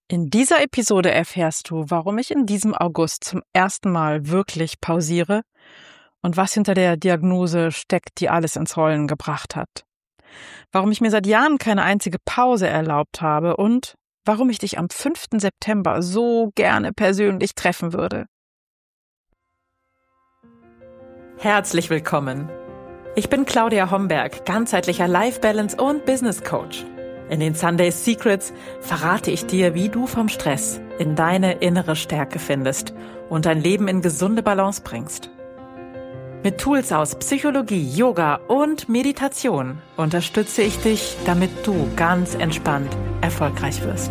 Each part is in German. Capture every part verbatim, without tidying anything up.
In dieser Episode erfährst du, warum ich in diesem August zum ersten Mal wirklich pausiere und was hinter der Diagnose steckt, die alles ins Rollen gebracht hat. Warum ich mir seit Jahren keine einzige Pause erlaubt habe und warum ich dich am fünften September so gerne persönlich treffen würde. Herzlich willkommen. Ich bin Claudia Homberg, ganzheitlicher Life Balance und Business Coach. In den Sunday Secrets verrate ich dir, wie du vom Stress in deine innere Stärke findest und dein Leben in gesunde Balance bringst. Mit Tools aus Psychologie, Yoga und Meditation unterstütze ich dich, damit du ganz entspannt erfolgreich wirst.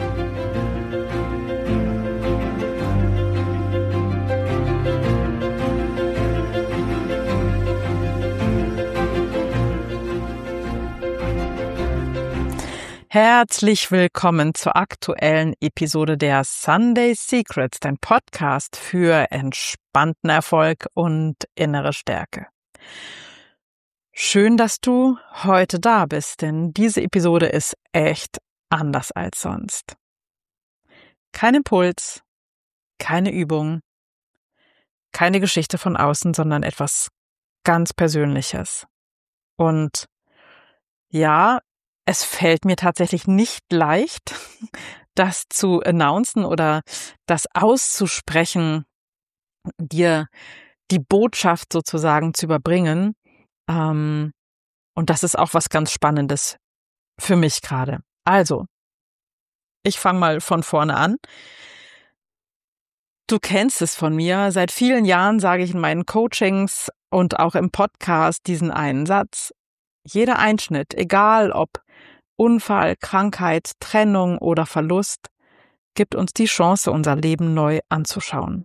Herzlich willkommen zur aktuellen Episode der Sunday Secrets, dein Podcast für entspannten Erfolg und innere Stärke. Schön, dass du heute da bist, denn diese Episode ist echt anders als sonst. Kein Impuls, keine Übung, keine Geschichte von außen, sondern etwas ganz Persönliches. Und ja, es fällt mir tatsächlich nicht leicht, das zu announcen oder das auszusprechen, dir die Botschaft sozusagen zu überbringen. Und das ist auch was ganz Spannendes für mich gerade. Also, ich fange mal von vorne an. Du kennst es von mir. Seit vielen Jahren sage ich in meinen Coachings und auch im Podcast diesen einen Satz. Jeder Einschnitt, egal ob Unfall, Krankheit, Trennung oder Verlust, gibt uns die Chance, unser Leben neu anzuschauen.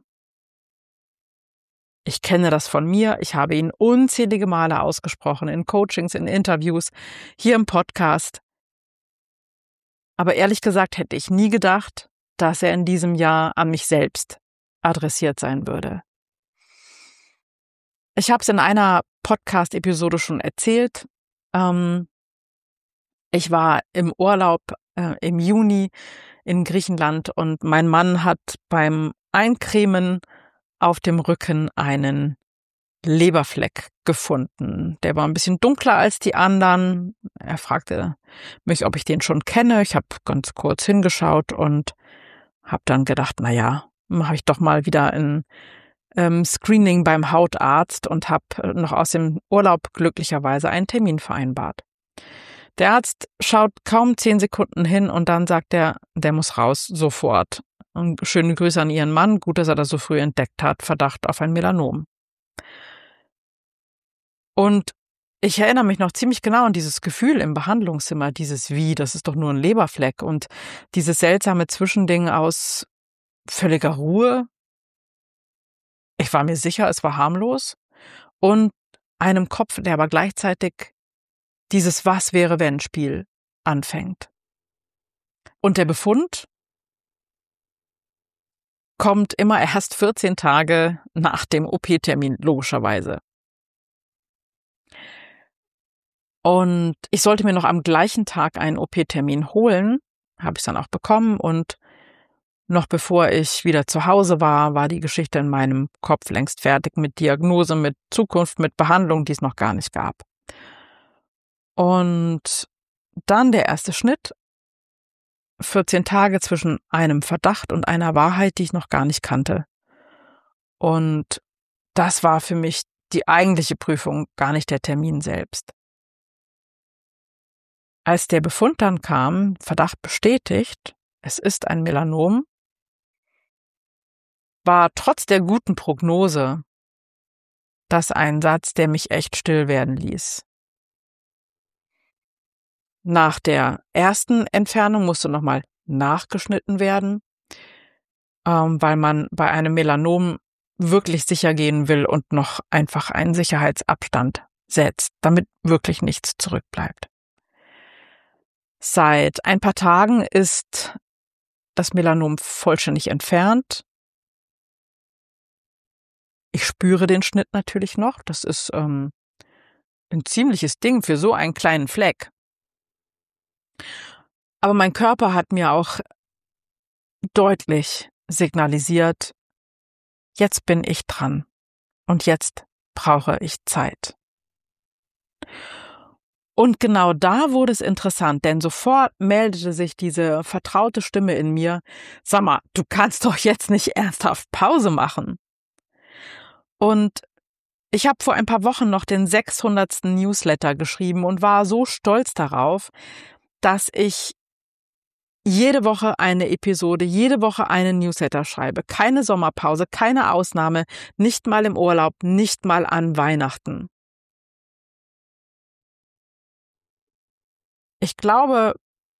Ich kenne das von mir, ich habe ihn unzählige Male ausgesprochen, in Coachings, in Interviews, hier im Podcast. Aber ehrlich gesagt hätte ich nie gedacht, dass er in diesem Jahr an mich selbst adressiert sein würde. Ich habe es in einer Podcast-Episode schon erzählt. Ähm, Ich war im Urlaub äh, im Juni in Griechenland und mein Mann hat beim Eincremen auf dem Rücken einen Leberfleck gefunden. Der war ein bisschen dunkler als die anderen. Er fragte mich, ob ich den schon kenne. Ich habe ganz kurz hingeschaut und habe dann gedacht, na ja, mache ich doch mal wieder ein ähm, Screening beim Hautarzt und habe noch aus dem Urlaub glücklicherweise einen Termin vereinbart. Der Arzt schaut kaum zehn Sekunden hin und dann sagt er, der muss raus, sofort. Und schöne Grüße an Ihren Mann, gut, dass er das so früh entdeckt hat, Verdacht auf ein Melanom. Und ich erinnere mich noch ziemlich genau an dieses Gefühl im Behandlungszimmer, dieses Wie, das ist doch nur ein Leberfleck und dieses seltsame Zwischending aus völliger Ruhe. Ich war mir sicher, es war harmlos und einem Kopf, der aber gleichzeitig dieses Was-wäre-wenn-Spiel anfängt. Und der Befund kommt immer erst vierzehn Tage nach dem O P-Termin, logischerweise. Und ich sollte mir noch am gleichen Tag einen O P-Termin holen, habe ich dann auch bekommen. Und noch bevor ich wieder zu Hause war, war die Geschichte in meinem Kopf längst fertig mit Diagnose, mit Zukunft, mit Behandlung, die es noch gar nicht gab. Und dann der erste Schnitt, vierzehn Tage zwischen einem Verdacht und einer Wahrheit, die ich noch gar nicht kannte. Und das war für mich die eigentliche Prüfung, gar nicht der Termin selbst. Als der Befund dann kam, Verdacht bestätigt, es ist ein Melanom, war trotz der guten Prognose das ein Satz, der mich echt still werden ließ. Nach der ersten Entfernung musste nochmal nachgeschnitten werden, ähm, weil man bei einem Melanom wirklich sicher gehen will und noch einfach einen Sicherheitsabstand setzt, damit wirklich nichts zurückbleibt. Seit ein paar Tagen ist das Melanom vollständig entfernt. Ich spüre den Schnitt natürlich noch. Das ist ähm, ein ziemliches Ding für so einen kleinen Fleck. Aber mein Körper hat mir auch deutlich signalisiert, jetzt bin ich dran und jetzt brauche ich Zeit. Und genau da wurde es interessant, denn sofort meldete sich diese vertraute Stimme in mir: Sag mal, du kannst doch jetzt nicht ernsthaft Pause machen. Und ich habe vor ein paar Wochen noch den sechshundertsten Newsletter geschrieben und war so stolz darauf, dass ich jede Woche eine Episode, jede Woche einen Newsletter schreibe. Keine Sommerpause, keine Ausnahme, nicht mal im Urlaub, nicht mal an Weihnachten. Ich glaube,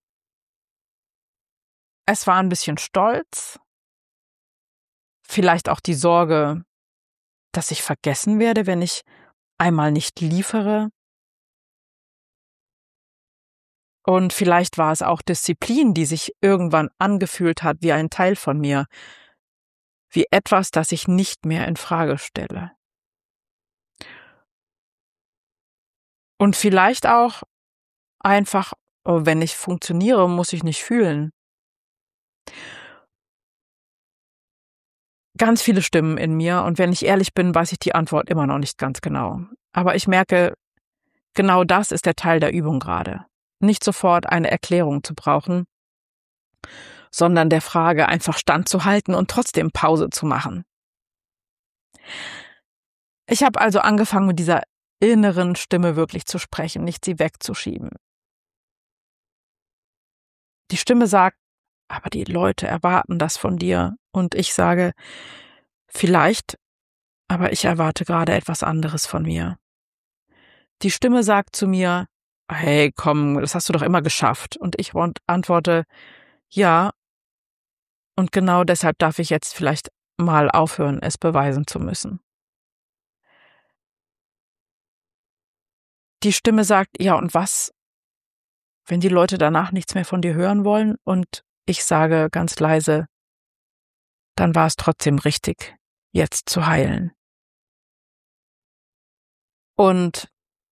es war ein bisschen Stolz, vielleicht auch die Sorge, dass ich vergessen werde, wenn ich einmal nicht liefere. Und vielleicht war es auch Disziplin, die sich irgendwann angefühlt hat wie ein Teil von mir, wie etwas, das ich nicht mehr in Frage stelle. Und vielleicht auch einfach, oh, wenn ich funktioniere, muss ich nicht fühlen. Ganz viele Stimmen in mir, und wenn ich ehrlich bin, weiß ich die Antwort immer noch nicht ganz genau. Aber ich merke, genau das ist der Teil der Übung gerade. Nicht sofort eine Erklärung zu brauchen, sondern der Frage einfach standzuhalten und trotzdem Pause zu machen. Ich habe also angefangen, mit dieser inneren Stimme wirklich zu sprechen, nicht sie wegzuschieben. Die Stimme sagt, aber die Leute erwarten das von dir. Und ich sage, vielleicht, aber ich erwarte gerade etwas anderes von mir. Die Stimme sagt zu mir, hey, komm, das hast du doch immer geschafft. Und ich antworte, ja, und genau deshalb darf ich jetzt vielleicht mal aufhören, es beweisen zu müssen. Die Stimme sagt, ja, und was, wenn die Leute danach nichts mehr von dir hören wollen? Und ich sage ganz leise, dann war es trotzdem richtig, jetzt zu heilen. Und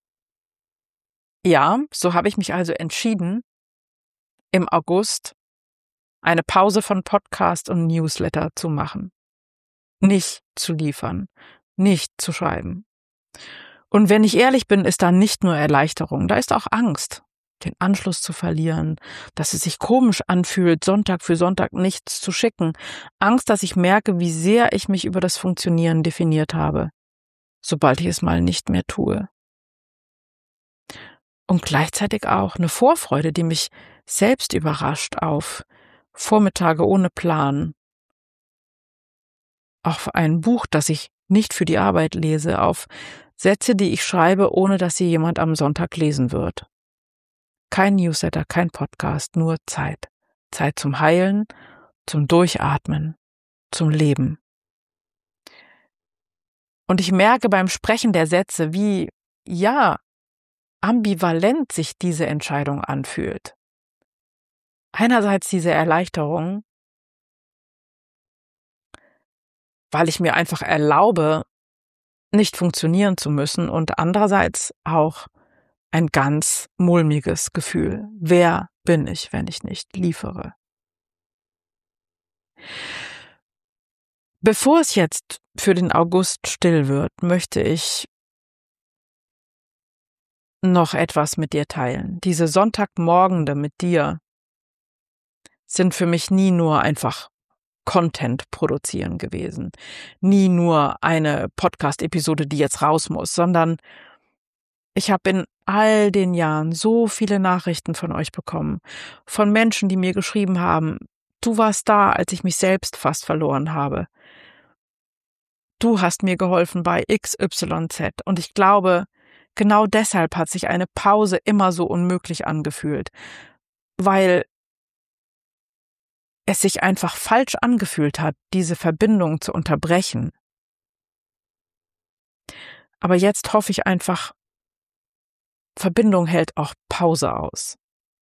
ja, so habe ich mich also entschieden, im August eine Pause von Podcast und Newsletter zu machen. Nicht zu liefern, nicht zu schreiben. Und wenn ich ehrlich bin, ist da nicht nur Erleichterung, da ist auch Angst, den Anschluss zu verlieren, dass es sich komisch anfühlt, Sonntag für Sonntag nichts zu schicken. Angst, dass ich merke, wie sehr ich mich über das Funktionieren definiert habe, sobald ich es mal nicht mehr tue. Und gleichzeitig auch eine Vorfreude, die mich selbst überrascht auf Vormittage ohne Plan, auf ein Buch, das ich nicht für die Arbeit lese, auf Sätze, die ich schreibe, ohne dass sie jemand am Sonntag lesen wird. Kein Newsletter, kein Podcast, nur Zeit. Zeit zum Heilen, zum Durchatmen, zum Leben. Und ich merke beim Sprechen der Sätze, wie, ja, ambivalent sich diese Entscheidung anfühlt. Einerseits diese Erleichterung, weil ich mir einfach erlaube, nicht funktionieren zu müssen, und andererseits auch ein ganz mulmiges Gefühl. Wer bin ich, wenn ich nicht liefere? Bevor es jetzt für den August still wird, möchte ich noch etwas mit dir teilen. Diese Sonntagmorgende mit dir sind für mich nie nur einfach Content produzieren gewesen. Nie nur eine Podcast-Episode, die jetzt raus muss, sondern ich habe in all den Jahren so viele Nachrichten von euch bekommen, von Menschen, die mir geschrieben haben, du warst da, als ich mich selbst fast verloren habe. Du hast mir geholfen bei X Y Z. Und ich glaube, genau deshalb hat sich eine Pause immer so unmöglich angefühlt, weil es sich einfach falsch angefühlt hat, diese Verbindung zu unterbrechen. Aber jetzt hoffe ich einfach, Verbindung hält auch Pause aus.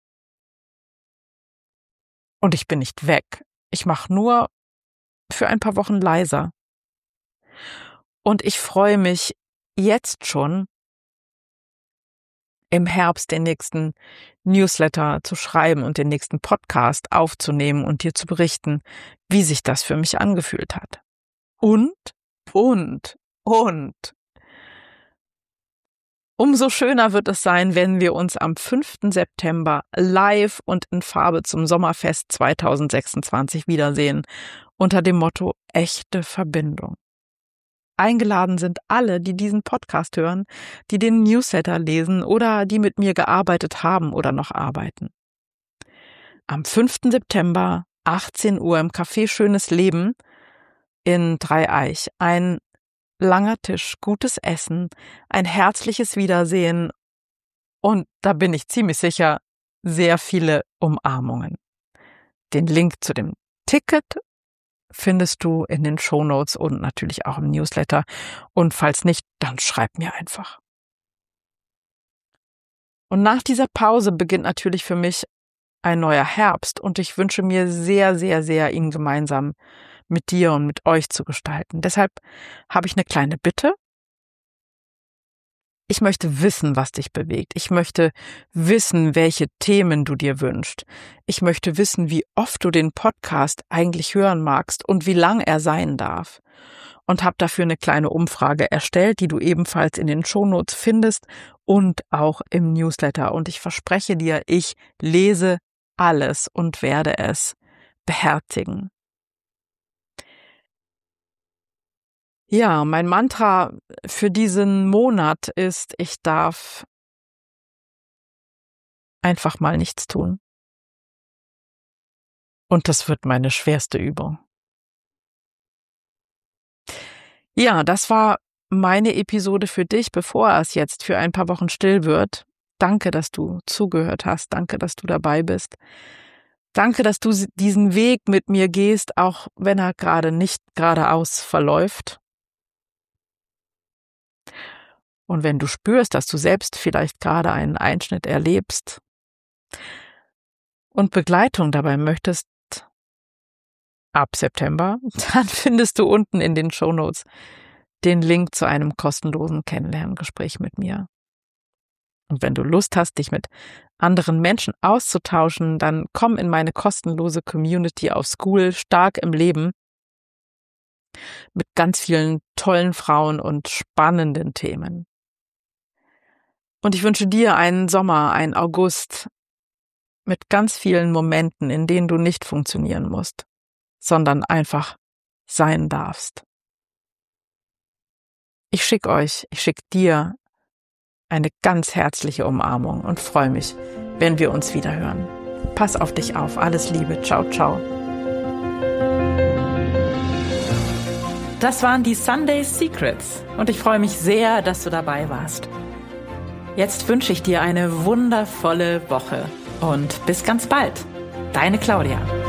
Und ich bin nicht weg. Ich mache nur für ein paar Wochen leiser. Und ich freue mich jetzt schon im Herbst den nächsten Newsletter zu schreiben und den nächsten Podcast aufzunehmen und dir zu berichten, wie sich das für mich angefühlt hat. Und, und, und. Umso schöner wird es sein, wenn wir uns am fünften September live und in Farbe zum Sommerfest zwanzig sechsundzwanzig wiedersehen, unter dem Motto echte Verbindung. Eingeladen sind alle, die diesen Podcast hören, die den Newsletter lesen oder die mit mir gearbeitet haben oder noch arbeiten. Am fünften September, achtzehn Uhr im Café Schönes Leben in Dreieich. Ein langer Tisch, gutes Essen, ein herzliches Wiedersehen und, da bin ich ziemlich sicher, sehr viele Umarmungen. Den Link zu dem Ticket findest du in den Shownotes und natürlich auch im Newsletter. Und falls nicht, dann schreib mir einfach. Und nach dieser Pause beginnt natürlich für mich ein neuer Herbst und ich wünsche mir sehr, sehr, sehr, ihn gemeinsam mit dir und mit euch zu gestalten. Deshalb habe ich eine kleine Bitte. Ich möchte wissen, was dich bewegt. Ich möchte wissen, welche Themen du dir wünschst. Ich möchte wissen, wie oft du den Podcast eigentlich hören magst und wie lang er sein darf. Und habe dafür eine kleine Umfrage erstellt, die du ebenfalls in den Shownotes findest und auch im Newsletter. Und ich verspreche dir, ich lese alles und werde es beherzigen. Ja, mein Mantra für diesen Monat ist, ich darf einfach mal nichts tun. Und das wird meine schwerste Übung. Ja, das war meine Episode für dich, bevor es jetzt für ein paar Wochen still wird. Danke, dass du zugehört hast. Danke, dass du dabei bist. Danke, dass du diesen Weg mit mir gehst, auch wenn er gerade nicht geradeaus verläuft. Und wenn du spürst, dass du selbst vielleicht gerade einen Einschnitt erlebst und Begleitung dabei möchtest, ab September, dann findest du unten in den Shownotes den Link zu einem kostenlosen Kennenlerngespräch mit mir. Und wenn du Lust hast, dich mit anderen Menschen auszutauschen, dann komm in meine kostenlose Community auf School Stark im Leben mit ganz vielen tollen Frauen und spannenden Themen. Und ich wünsche dir einen Sommer, einen August mit ganz vielen Momenten, in denen du nicht funktionieren musst, sondern einfach sein darfst. Ich schicke euch, ich schicke dir eine ganz herzliche Umarmung und freue mich, wenn wir uns wieder hören. Pass auf dich auf. Alles Liebe. Ciao, ciao. Das waren die Sunday Secrets und ich freue mich sehr, dass du dabei warst. Jetzt wünsche ich dir eine wundervolle Woche und bis ganz bald. Deine Claudia.